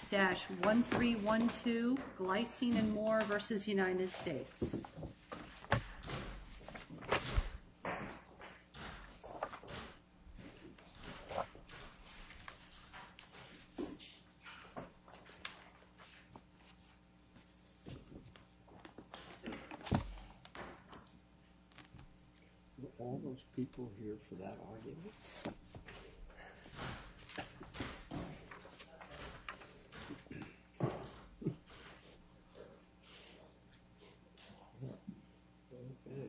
1312 Glycine and More versus United States. Were all those people here for that argument? Okay.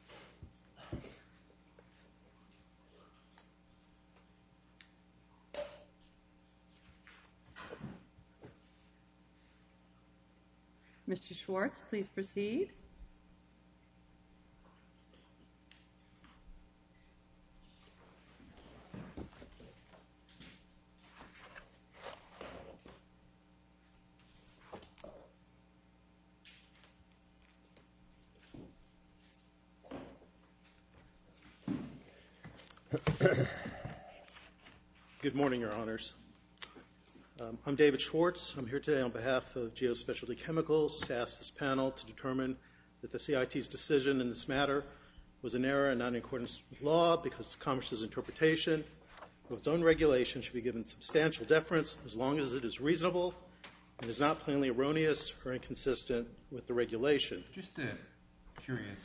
Mr. Schwartz, please proceed. Good morning, Your Honors. I'm David Schwartz. I'm here today on behalf of Geospecialty Chemicals to ask this panel to determine that the CIT's decision in this matter was an error and not in accordance with law because Commerce's interpretation of its own regulation should be given substantial deference as long as it is reasonable and is not plainly erroneous or inconsistent with the regulation. Just a curious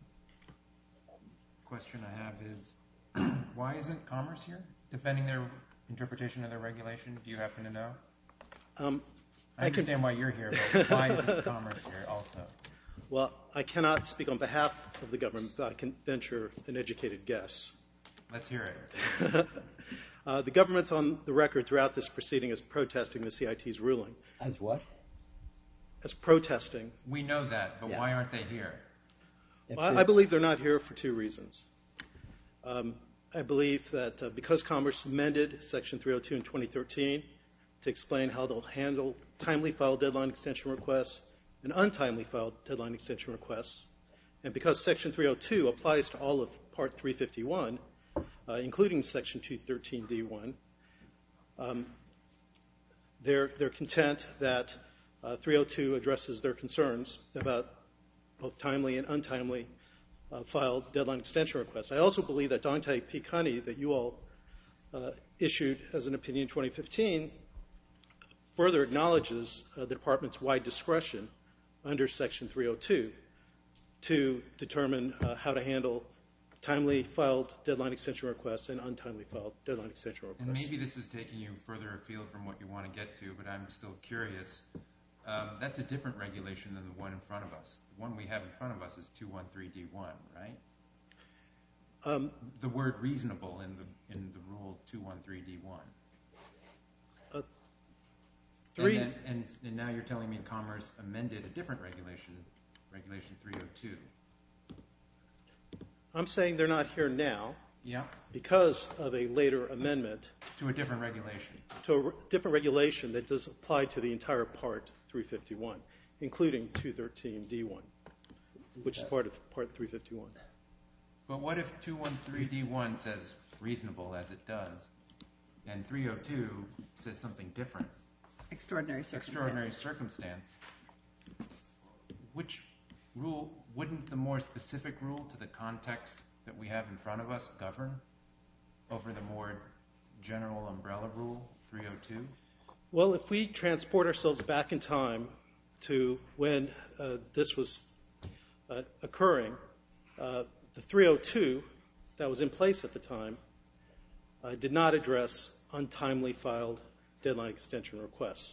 question I have is, why isn't Commerce here defending their interpretation of their regulation? Do you happen to know? I understand why you're here, but why isn't Commerce here also? Well, I cannot speak on behalf of the government, but I can venture an educated guess. Let's hear it. The government's on the record throughout this proceeding as protesting the CIT's ruling. As what? As protesting. We know that, but why aren't they here? Well, I believe they're not here for two reasons. I believe that because Commerce amended Section 302 in 2013 to explain how they'll handle timely filed deadline extension requests and untimely filed deadline extension requests, and because Section 302 applies to all of Part 351, including Section 213D1, they're content that 302 addresses their concerns about both timely and untimely filed deadline extension requests. I also believe that Dante P. Cunny, that you all issued as an opinion in 2015, further acknowledges the Department's wide discretion under Section 302 to determine how to handle timely filed deadline extension requests and untimely filed deadline extension requests. And maybe this is taking you further afield from what you want to get to, but I'm still curious. That's a different regulation than the one in front of us. The one we have in front of us is 213D1, right? The word reasonable in the rule 213D1. And now you're telling me Commerce amended a different regulation, Regulation 302. I'm saying they're not here now Yeah, because of a later amendment to a different regulation. to a different regulation that does apply to the entire Part 351, including 213D1, which is part of Part 351. But what if 213D1 says reasonable, as it does, and 302 says something different? Extraordinary circumstance. Extraordinary circumstance. Which rule, wouldn't the more specific rule to the context that we have in front of us govern over the more general umbrella rule, 302? Well, if we transport ourselves back in time to when this was occurring, the 302 that was in place at the time did not address untimely filed deadline extension requests.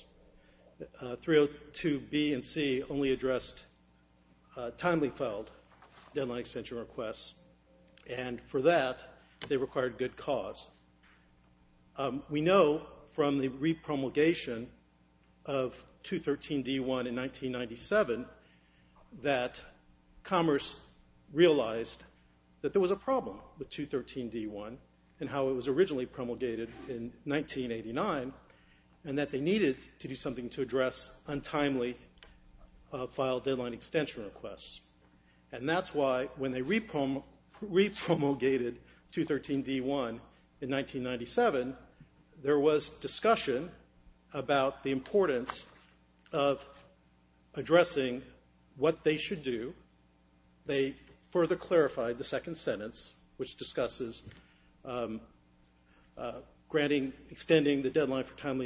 302B and C only addressed timely filed deadline extension requests, and for that, they required good cause. We know from the repromulgation of 213D1 in 1997 that Commerce realized that there was a problem with 213D1 and how it was originally promulgated in 1989, and that they needed to do something to address untimely filed deadline extension requests. And that's why when they repromulgated 213D1 in 1997, there was discussion about the importance of addressing what they should do. They further clarified the second sentence, which discusses extending the deadline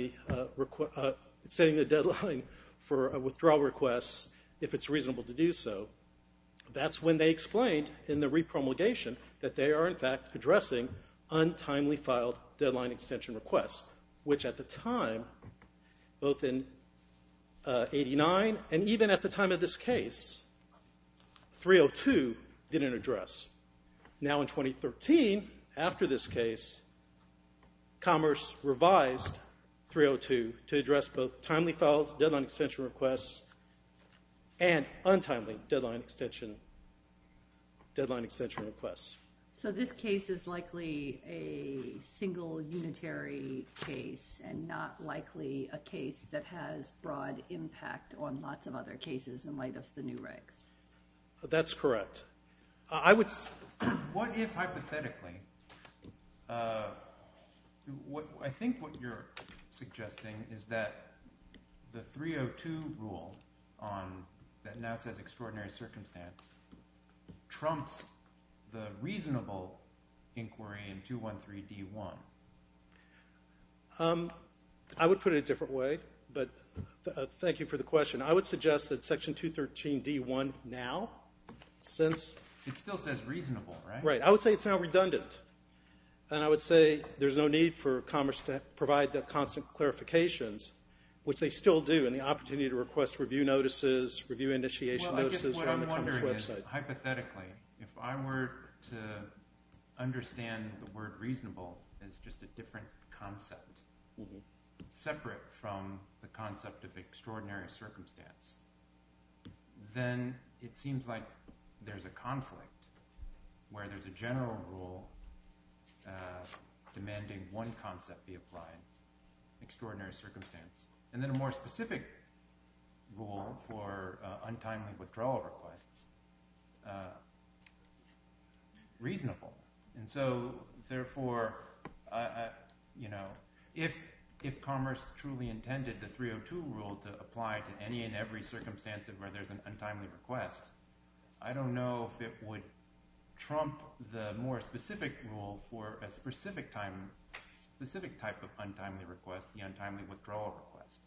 for withdrawal requests if it's reasonable to do so. That's when they explained in the repromulgation that they are, in fact, addressing untimely filed deadline extension requests, which at the time, both in 89 and even at the time of this case, 302 didn't address. Now in 2013, after this case, Commerce revised 302 to address both timely filed deadline extension requests and untimely deadline extension requests. So this case is likely a single unitary case and not likely a case that has broad impact on lots of other cases in light of the new regs. That's correct. What if, hypothetically, I think what you're suggesting is that the 302 rule that now says extraordinary circumstance trumps the reasonable inquiry in 213D1. I would put it a different way, but thank you for the question. I would suggest that Section 213D1 now, since... It still says reasonable, right? Right. I would say it's now redundant. And I would say there's no need for Commerce to provide the constant clarifications, which they still do, and the opportunity to request review notices, review initiation notices on the Commerce website. What I'm wondering is, hypothetically, if I were to understand the word reasonable as just a different concept, separate from the concept of extraordinary circumstance, then it seems like there's a conflict where there's a general rule demanding one concept be applied, extraordinary circumstance, and then a more specific rule for untimely withdrawal requests, reasonable. And so, therefore, if Commerce truly intended the 302 rule to apply to any and every circumstance where there's an untimely request, I don't know if it would trump the more specific rule for a specific type of untimely request, the untimely withdrawal request.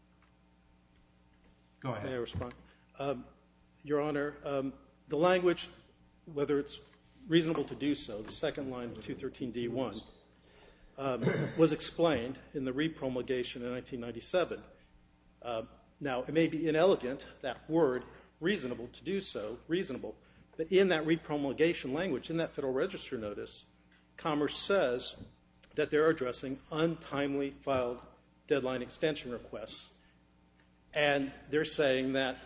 Go ahead. May I respond? Your Honor, the language, whether it's reasonable to do so, the second line of 213D1, was explained in the repromulgation in 1997. Now, it may be inelegant, that word, reasonable to do so, reasonable, but in that repromulgation language, in that Federal Register notice, Commerce says that they're addressing untimely filed deadline extension requests. And they're saying that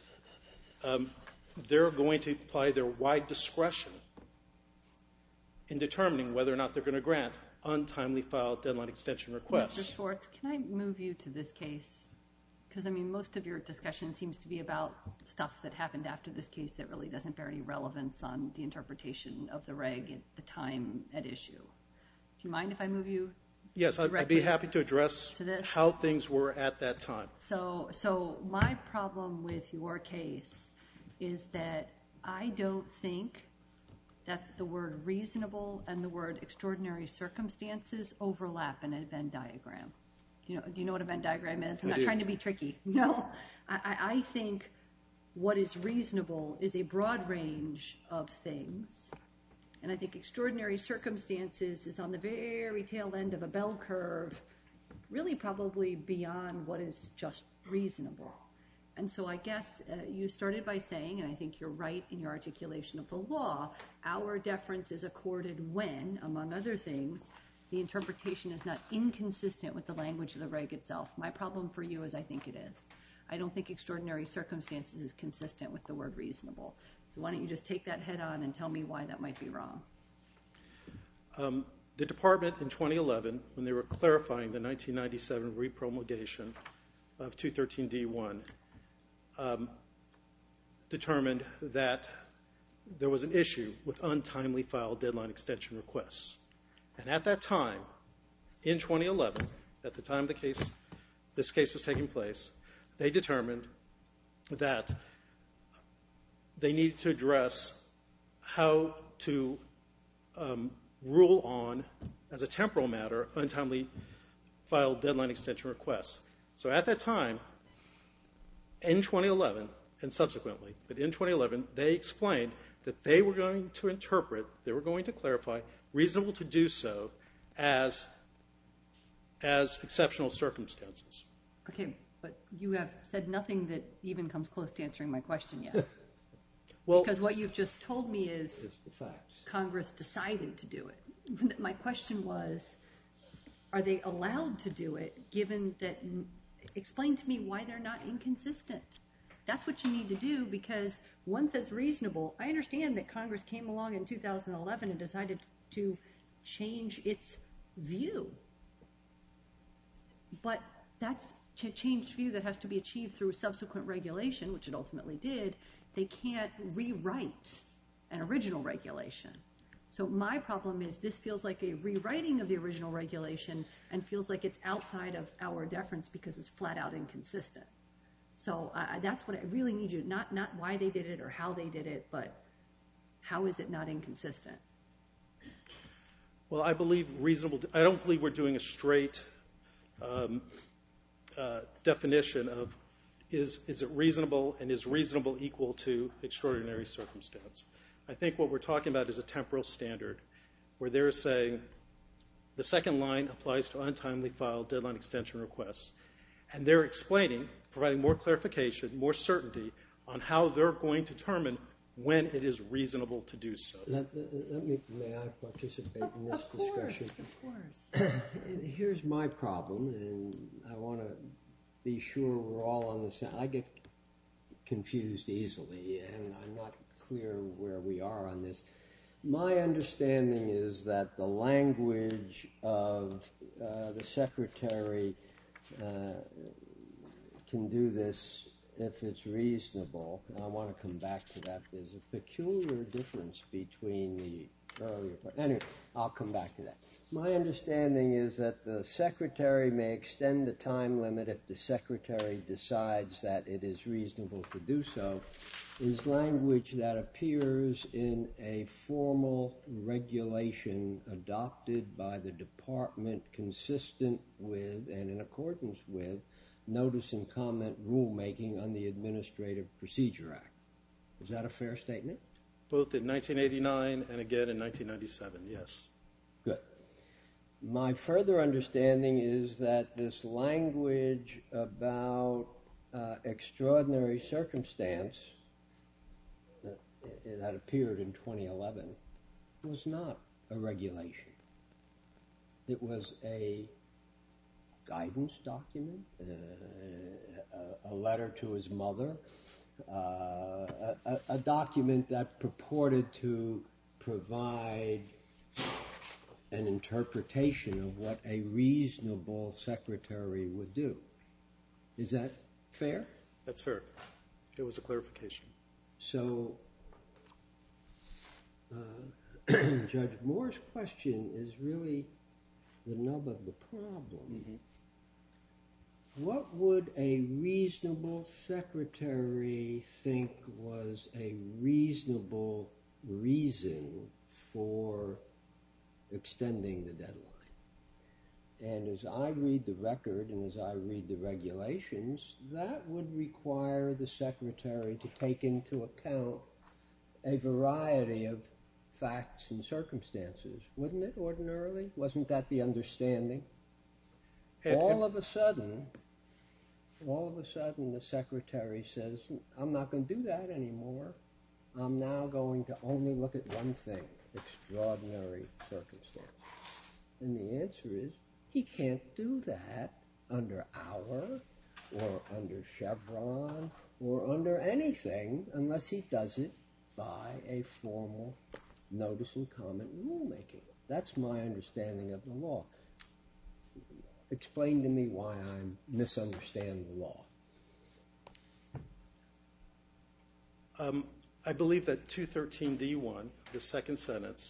they're going to apply their wide discretion in determining whether or not they're going to grant untimely filed deadline extension requests. Mr. Schwartz, can I move you to this case? Because, I mean, most of your discussion seems to be about stuff that happened after this case that really doesn't bear any relevance on the interpretation of the reg at the time at issue. Do you mind if I move you? Yes, I'd be happy to address how things were at that time. So my problem with your case is that I don't think that the word reasonable and the word extraordinary circumstances overlap in a Venn diagram. Do you know what a Venn diagram is? I'm not trying to be tricky. No. I think what is reasonable is a broad range of things. And I think extraordinary circumstances is on the very tail end of a bell curve, really probably beyond what is just reasonable. And so I guess you started by saying, and I think you're right in your articulation of the law, our deference is accorded when, among other things, the interpretation is not inconsistent with the language of the reg itself. My problem for you is I think it is. I don't think extraordinary circumstances is consistent with the word reasonable. So why don't you just take that head on and tell me why that might be wrong. The Department in 2011, when they were clarifying the 1997 repromulgation of 213D1, determined that there was an issue with untimely filed deadline extension requests. And at that time, in 2011, at the time the case this case was taking place, they determined that they needed to address how to rule on, as a temporal matter, untimely filed deadline extension requests. So at that time, in 2011, and subsequently, but in 2011, they explained that they were going to interpret, they were going to clarify, reasonable to do so as exceptional circumstances. Okay, but you have said nothing that even comes close to answering my question yet. Well, because what you've just told me is It's the facts. Congress decided to do it. My question was, are they allowed to do it, given that, explain to me why they're not inconsistent. That's what you need to do, because one says reasonable. I understand that Congress came along in 2011 and decided to change its view. But that's a changed view that has to be achieved through subsequent regulation, which it ultimately did. They can't rewrite an original regulation. So my problem is this feels like a rewriting of the original regulation and feels like it's outside of our deference because it's flat out inconsistent. So that's what I really need you, not why they did it or how they did it, but how is it not inconsistent? Well, I believe reasonable, I don't believe we're doing a straight definition of is it reasonable, and is reasonable equal to extraordinary circumstance. I think what we're talking about is a temporal standard, where they're saying the second line applies to untimely filed deadline extension requests. And they're explaining, providing more clarification, more certainty on how they're going to determine when it is reasonable to do so. May I participate in this discussion? Of course. Here's my problem, and I want to be sure we're all on the same. I get confused easily, and I'm not clear where we are on this. My understanding is that the language of the Secretary can do this if it's reasonable. And I want to come back to that. There's a peculiar difference between the earlier part. Anyway, I'll come back to that. My understanding is that the Secretary may extend the time limit if the Secretary decides that it is reasonable to do so, is language that appears in a formal regulation adopted by the Department consistent with and in accordance with notice and comment rulemaking on the Administrative Procedure Act. Is that a fair statement? Both in 1989 and again in 1997, yes. Good. My further understanding is that this language about extraordinary circumstance that appeared in 2011 was not a regulation. It was a guidance document, a letter to his mother, a document that purported to provide an interpretation of what a reasonable secretary would do. Is that fair? That's fair. It was a clarification. So Judge Moore's question is really the nub of the problem. Mm-hmm. What would a reasonable secretary think was a reasonable reason for extending the deadline? And as I read the record and as I read the regulations, that would require the secretary to take into account a variety of facts and circumstances, wouldn't it, ordinarily? Wasn't that the understanding? All of a sudden, the secretary says, I'm not going to do that anymore. I'm now going to only look at one thing, extraordinary circumstance. And the answer is, he can't do that under our or under Chevron or under anything unless he does it by a formal notice and comment rulemaking. That's my understanding of the law. Explain to me why I misunderstand the law. I believe that 213D1, the second sentence,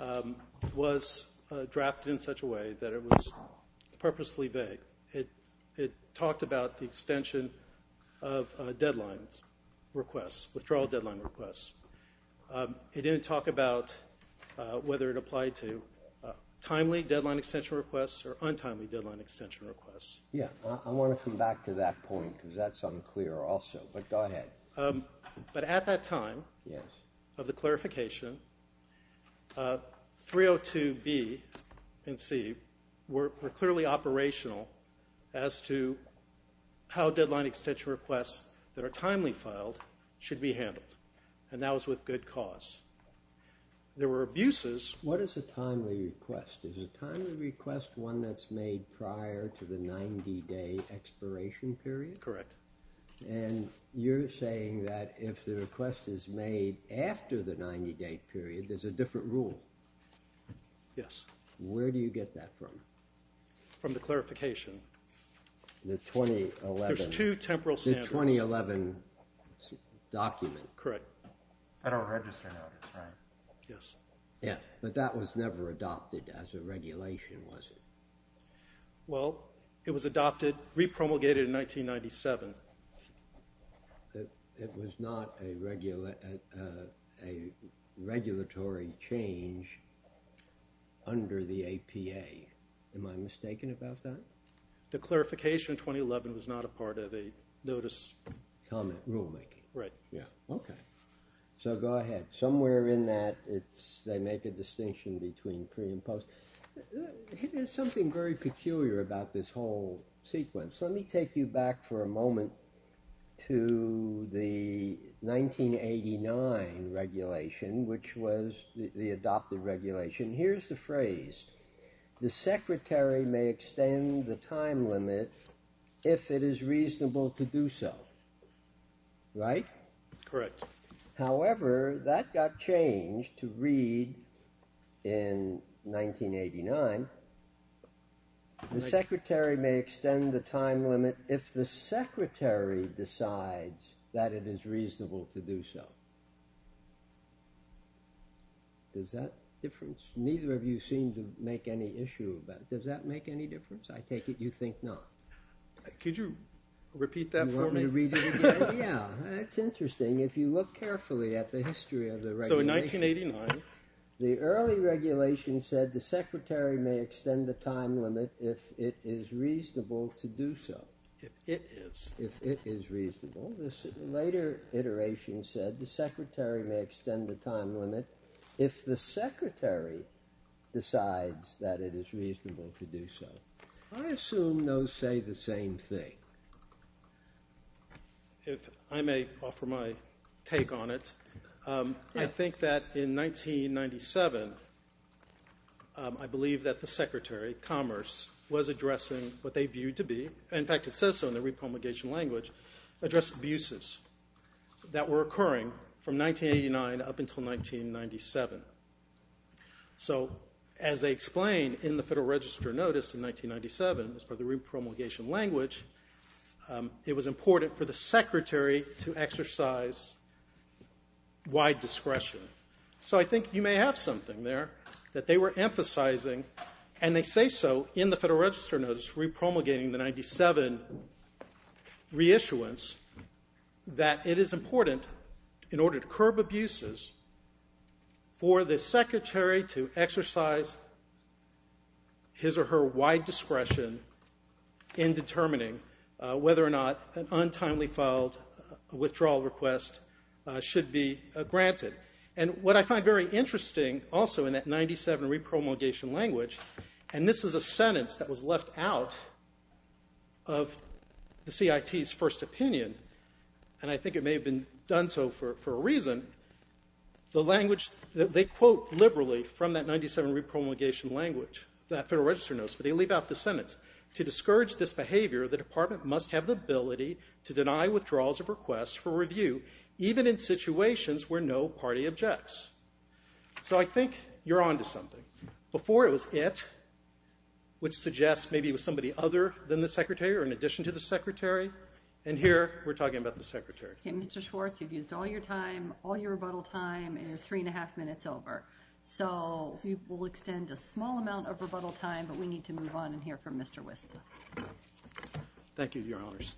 was drafted in such a way that it was purposely vague. it talked about the extension of deadlines requests, withdrawal deadline requests. It didn't talk about whether it applied to timely deadline extension requests or untimely deadline extension requests. Yeah, I want to come back to that point because that's unclear also, but go ahead. But at that time, Yes. of the clarification, 302B and C were clearly operational as to how deadline extension requests that are timely filed should be handled, and that was with good cause. There were abuses. What is a timely request? Is a timely request one that's made prior to the 90-day expiration period? Correct. And you're saying that if the request is made after the 90-day period, there's a different rule. Yes. Where do you get that from? From the clarification. The 2011. There's two temporal The standards. 2011 document. Correct. Federal Register notice, right? Yes. Yeah, but that was never adopted as a regulation, was it? Well, it was adopted, repromulgated in 1997. It was not a regulatory change under the APA. Am I mistaken about that? The clarification in 2011 was not a part of a notice. Comment rulemaking. Right. Yeah. Okay. So go ahead. Somewhere in that, they make a distinction between pre and post. There's something very peculiar about this whole sequence. Let me take you back for a moment to the 1989 regulation, which was the adopted regulation. Here's the phrase: the Secretary may extend the time limit if it is reasonable to do so. Right? Correct. However, that got changed to read in 1989, the Secretary may extend the time limit if the Secretary decides that it is reasonable to do so. Does that difference? Neither of you seem to make any issue about it. Does that make any difference? I take it you think not. Could you repeat that you for want me to read it again? Yeah, that's interesting. If you look carefully at the history of the regulation. So in 1989, the early regulation said the Secretary may extend the time limit if it is reasonable to do so. if it is. If it is reasonable. This later iteration said the Secretary may extend the time limit if the Secretary decides that it is reasonable to do so. I assume those say the same thing. If I may offer my take on it, I think that in 1997, I believe that the Secretary, Commerce, was addressing what they viewed to be, in fact it says so in the repromulgation language, addressed abuses that were occurring from 1989 up until 1997. So as they explain in the Federal Register notice in 1997, as part of the repromulgation language, it was important for the Secretary to exercise wide discretion. So I think you may have something there that they were emphasizing, and they say so in the Federal Register notice repromulgating the 97 reissuance, that it is important in order to curb abuses for the Secretary to exercise his or her wide discretion in determining whether or not an untimely filed withdrawal request should be granted. And what I find very interesting also in that 97 repromulgation language, and this is a sentence that was left out of the CIT's first opinion, and I think it may have been done so for a reason, the language, they quote liberally from that 97 repromulgation language, that Federal Register notice, but they leave out the sentence. To discourage this behavior, the Department must have the ability to deny withdrawals of requests for review, even in situations where no party objects. So I think you're on to something. Before it was it, which suggests maybe it was somebody other than the Secretary or in addition to the Secretary, and here we're talking about the Secretary. Okay, Mr. Schwartz, you've used all your time, all your rebuttal time, and you're 3.5 minutes over. So we will extend a small amount of rebuttal time, but we need to move on and hear from Mr. Whistler. Thank you, Your Honors.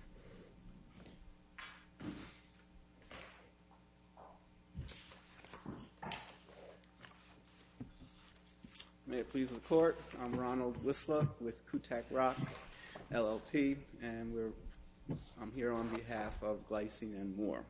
May it please the Court, I'm Ronald Whistler with Kutak Rock, LLP, and I'm here on behalf of Glycine and Moore.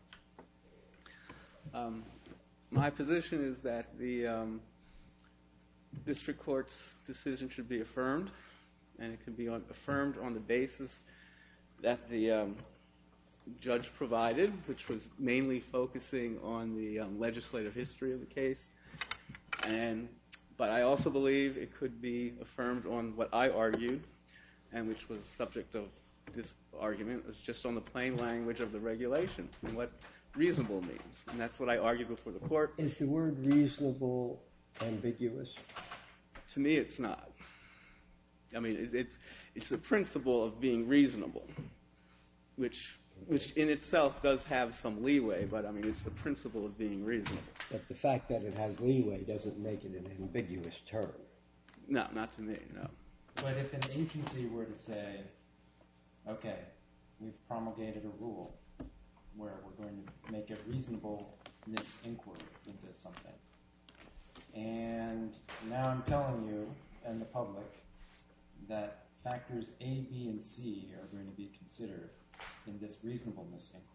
My position is that the district court's decision should be affirmed, and it can be affirmed on the basis that the judge provided, which was mainly focusing on the legislative history of the case. But I also believe it could be affirmed on what I argued, and which was the subject of this argument, was just on the plain language of the regulation and what reasonable means. And that's what I argued before the court. Is the word reasonable ambiguous? To me, it's not. I mean, it's the principle of being reasonable, which in itself does have some leeway, but I mean, it's the principle of being reasonable. But the fact that it has leeway doesn't make it an ambiguous term. No, not to me, no. But if an agency were to say, okay, we've promulgated a rule where we're going to make a reasonableness inquiry into something, and now I'm telling you and the public that factors A, B, and C are going to be considered in this reasonableness inquiry,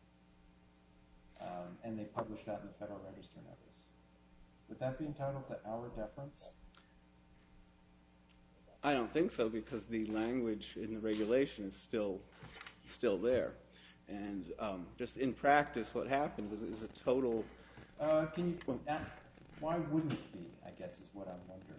and they publish that in the Federal Register notice, would that be entitled to our deference? I don't think so, because the language in the regulation is still there. And just in practice, what happens is a total... Why wouldn't it be, I guess, is what I'm wondering.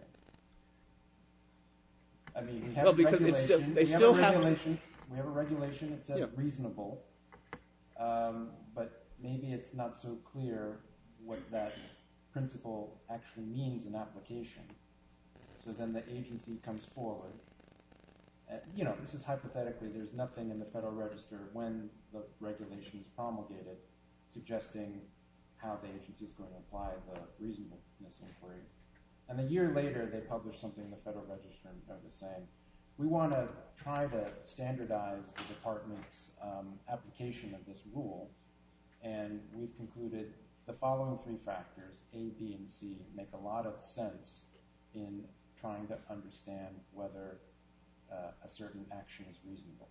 I mean, we have a regulation that says reasonable, but maybe it's not so clear what that principle actually means in application. So then the agency comes forward. This is hypothetically, there's nothing in the Federal Register when the regulation is promulgated suggesting how the agency is going to apply the reasonableness inquiry. And a year later, they publish something in the Federal Register notice saying, we want to try to standardize the department's application of this rule, and we've concluded the following three factors, A, B, and C, make a lot of sense in trying to understand whether a certain action is reasonable.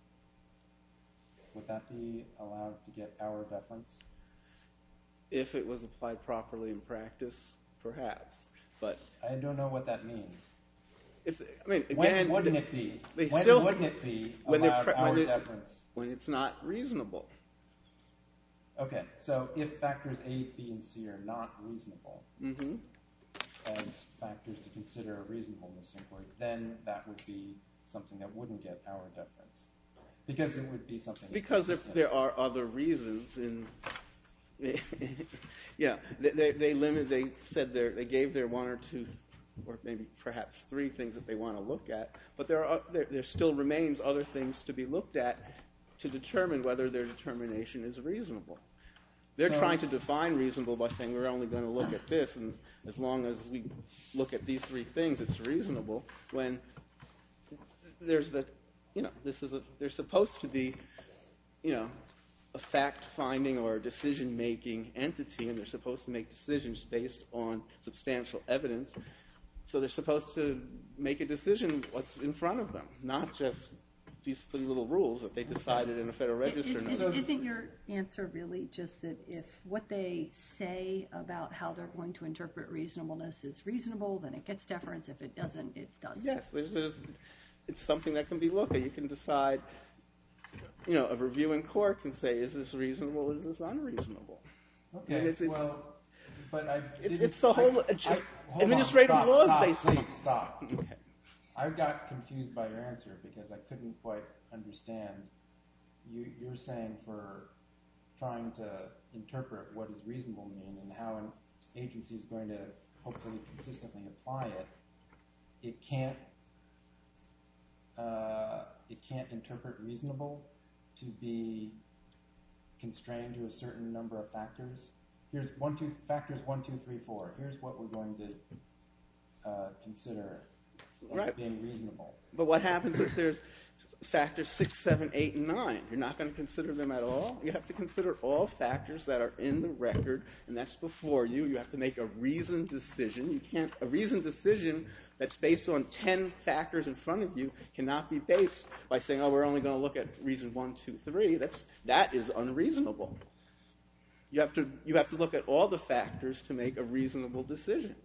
Would that be allowed to get our deference? If it was applied properly in practice, perhaps. But I don't know what that means. When wouldn't it be? Wouldn't it be allowed our deference? When it's not reasonable. Okay, so if factors A, B, and C are not reasonable as factors to consider a reasonableness inquiry, then that would be something that wouldn't get our deference. Because it would be something... Because if there are other reasons in... Yeah, they said they gave their one or two, or maybe perhaps three things that they want to look at, but there still remains other things to be looked at to determine whether their determination is reasonable. They're trying to define reasonable by saying we're only going to look at this, and as long as we look at these three things, it's reasonable. When there's there's supposed to be, a fact-finding or a decision-making entity, and they're supposed to make decisions based on substantial evidence. So they're supposed to make a decision what's in front of them, not just these little rules that they decided in a Federal Register. Isn't your answer really just that if what they say about how they're going to interpret reasonableness is reasonable, then it gets deference. If it doesn't, it doesn't? Yes, it's something that can be looked at. You can decide, a reviewing court can say, is this reasonable, is this unreasonable? Okay, it's the whole administrative law is based on... Please, stop. Okay. I got confused by your answer because I couldn't quite understand. You're saying for trying to interpret what does reasonable mean and how an agency is going to hopefully consistently apply it, it can't interpret reasonable to be constrained to a certain number of factors. Here's factors 1, 2, 3, 4. Here's what we're going to consider as being reasonable. But what happens if factors 6, 7, 8, and 9. You're not going to consider them at all. You have to consider all factors that are in the record, and that's before you. You have to make a reasoned decision. A reasoned decision that's based on 10 factors in front of you cannot be based by saying, oh, we're only going to look at reason 1, 2, 3. That is unreasonable. You have to look at all the factors to make a reasonable decision.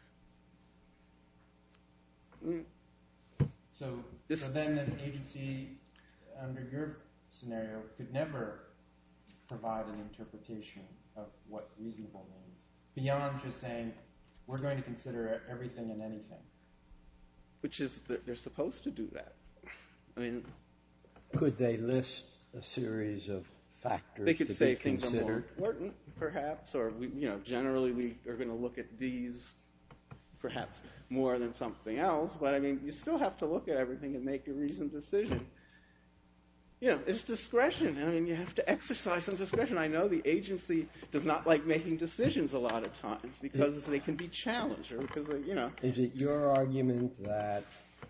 So then an agency, under your scenario, could never provide an interpretation of what reasonable means, beyond just saying, we're going to consider everything and anything. Which is, they're supposed to do that. I mean, could they list a series of factors they could to say be things are more considered? important, perhaps, or generally we are going to look at these perhaps more than something else, but I mean, you still have to look at everything and make a reasoned decision. It's discretion. I mean, you have to exercise some discretion. I know the agency does not like making decisions a lot of times because they can be challenged, or because Is it your argument that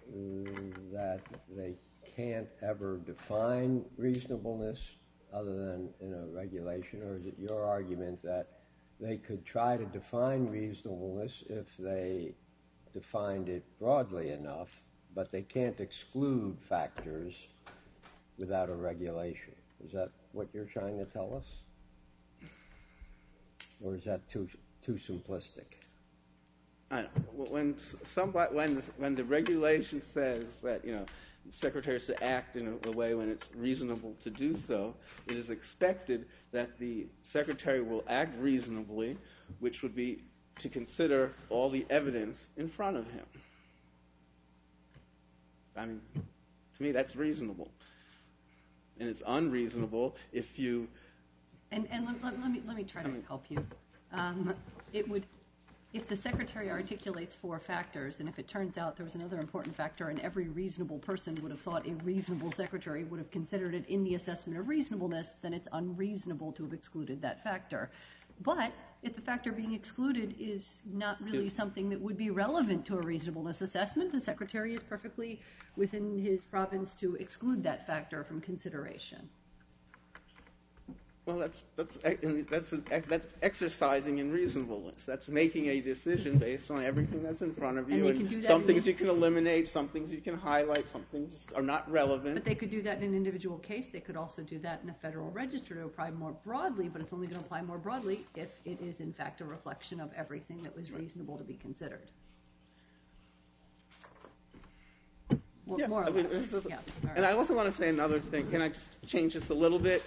they can't ever define reasonableness other than in a regulation, or is it your argument that they could try to define reasonableness if they defined it broadly enough, but they can't exclude factors without a regulation? Is that what you're trying to tell us? Or is that too simplistic? I don't know. When the regulation says that the secretary is to act in a way when it's reasonable to do so, it is expected that the secretary will act reasonably, which would be to consider all the evidence in front of him. I mean, to me, that's reasonable. And it's unreasonable if you... And let me try to help you. If the secretary articulates 4 factors, and if it turns out there was another important factor and every reasonable person would have thought a reasonable secretary would have considered it in the assessment of reasonableness, then it's unreasonable to have excluded that factor. But if the factor being excluded is not really something that would be relevant to a reasonableness assessment, the secretary is perfectly within his province to exclude that factor from consideration. Well, that's exercising in reasonableness. That's making a decision based on everything that's in front of you. And some things you can eliminate, some things you can highlight, some things are not relevant. But they could do that in an individual case. They could also do that in a federal register to apply more broadly, but it's only going to apply more broadly if it is, in fact, a reflection of everything that was reasonable to be considered. Yeah, more or less. Right. And I also want to say another thing. Can I just change this a little bit?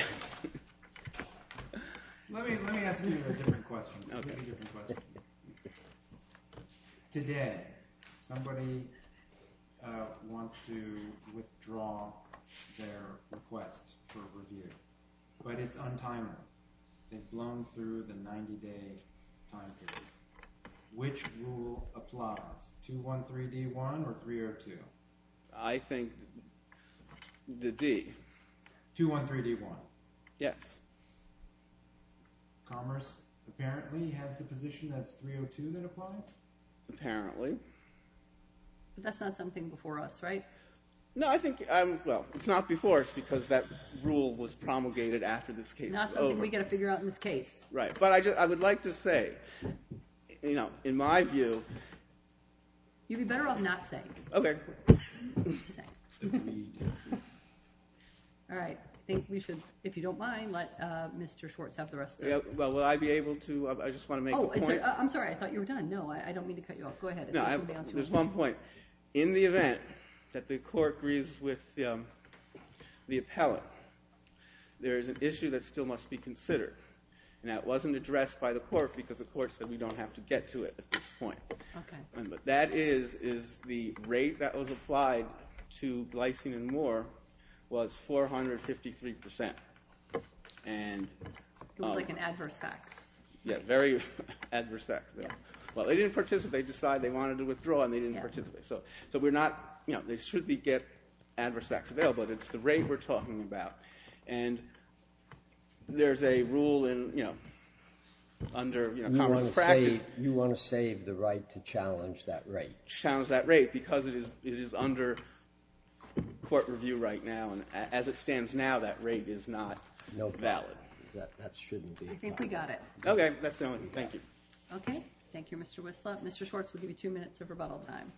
Let me ask you a different question. Okay. Today, somebody wants to withdraw their request for review, but it's untimely. They've blown through the 90-day time period. Which rule applies? 213D1 or 302? I think the D. 213D1. Yes. Commerce apparently has the position that's 302 that applies? Apparently. But that's not something before us, right? No, I think, it's not before us because that rule was promulgated after this case Not was something over. we got to figure out in this case. Right. But I would like to say, in my view... You'd be better off not saying. Okay. Just saying. All right. I think we should, if you don't mind, let Mr. Schwartz have the rest of it. Yeah, well, will I be able to? I just want to make a point. I'm sorry. I thought you were done. No, I don't mean to cut you off. Go ahead. No, there's one point. In the event that the court agrees with the appellate, there is an issue that still must be considered. And that wasn't addressed by the court because the court said we don't have to get to it at this point. Okay. But that is the rate that was applied to glycine and more was 453%. And it was like an adverse facts. Yeah, very adverse facts. Yes. Well, they didn't participate. They decided they wanted to withdraw, and they didn't participate. So we're not, they should get adverse facts available, but it's the rate we're talking about. And there's a rule in, under, commerce practice. You want to save the right to challenge that rate. Challenge that rate because it is under court review right now, and as it stands now, that rate is not valid. That shouldn't be. I think we got it. Okay, that's the only thing. Thank you. Okay, thank you, Mr. Whistler. Mr. Schwartz will give you 2 minutes of rebuttal time.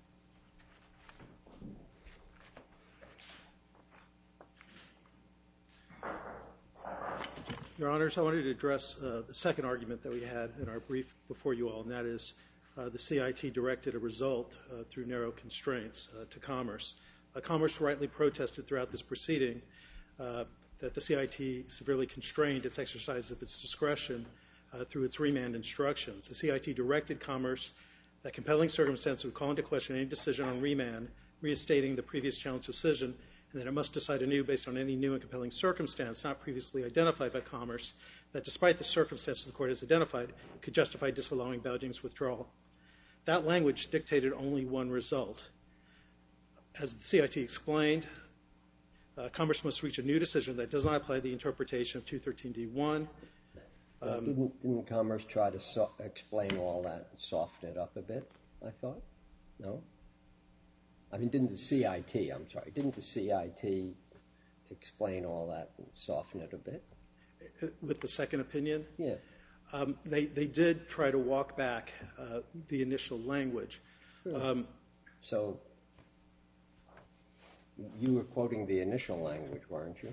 Your Honors, I wanted to address the second argument that we had in our brief before you all, and that is the CIT directed a result through narrow constraints to Commerce. Commerce rightly protested throughout this proceeding that the CIT severely constrained its exercise of its discretion through its remand instructions. The CIT directed Commerce that compelling circumstances would call into question any decision on remand, restating the previous challenge decision, and that it must decide anew based on any new and compelling circumstance not previously identified by Commerce, that despite the circumstances the Court has identified, could justify disallowing Belgium's withdrawal. That language dictated only one result. As the CIT explained, Commerce must reach a new decision that does not apply the interpretation of 213d1. Didn't Commerce try to explain all that and soften it up a bit, I thought? No? I mean, didn't the CIT explain all that and soften it a bit? With the second opinion? Yeah. They did try to walk back the initial language. So you were quoting the initial language, weren't you?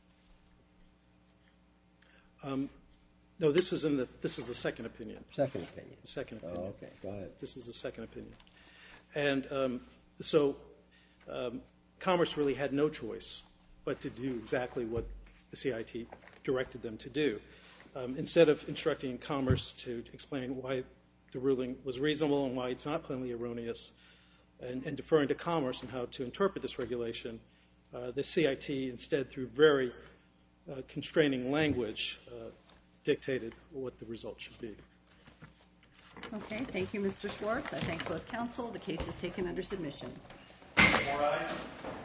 No, this is the second opinion. Second opinion. The second opinion. Oh, okay. Go ahead. This is the second opinion. And so Commerce really had no choice but to do exactly what the CIT directed them to do. Instead of instructing Commerce to explain why the ruling was reasonable and why it's not plainly erroneous, and deferring to Commerce on how to interpret this regulation, the CIT instead, through very constraining language, dictated what the result should be. Okay, thank you, Mr. Schwartz. I thank both counsel. The case is taken under submission. All rise.